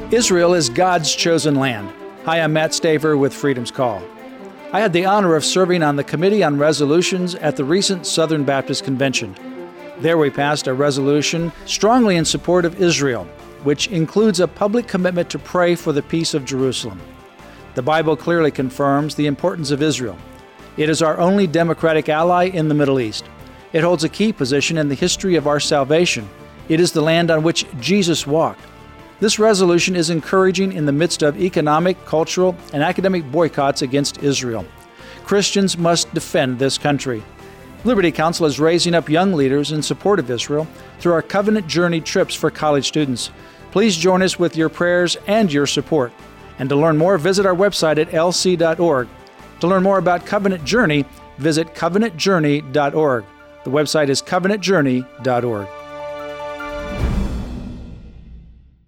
Israel is God's chosen land. Hi, I'm Matt Staver with Freedom's Call. I had the honor of serving on the Committee on Resolutions at the recent Southern Baptist Convention. There we passed a resolution strongly in support of Israel, which includes a public commitment to pray for the peace of Jerusalem. The Bible clearly confirms the importance of Israel. It is our only democratic ally in the Middle East. It holds a key position in the history of our salvation. It is the land on which Jesus walked. This resolution is encouraging in the midst of economic, cultural, and academic boycotts against Israel. Christians must defend this country. Liberty Counsel is raising up young leaders in support of Israel through our Covenant Journey trips for college students. Please join us with your prayers and your support. And to learn more, visit our website at lc.org. To learn more about Covenant Journey, visit covenantjourney.org. The website is covenantjourney.org.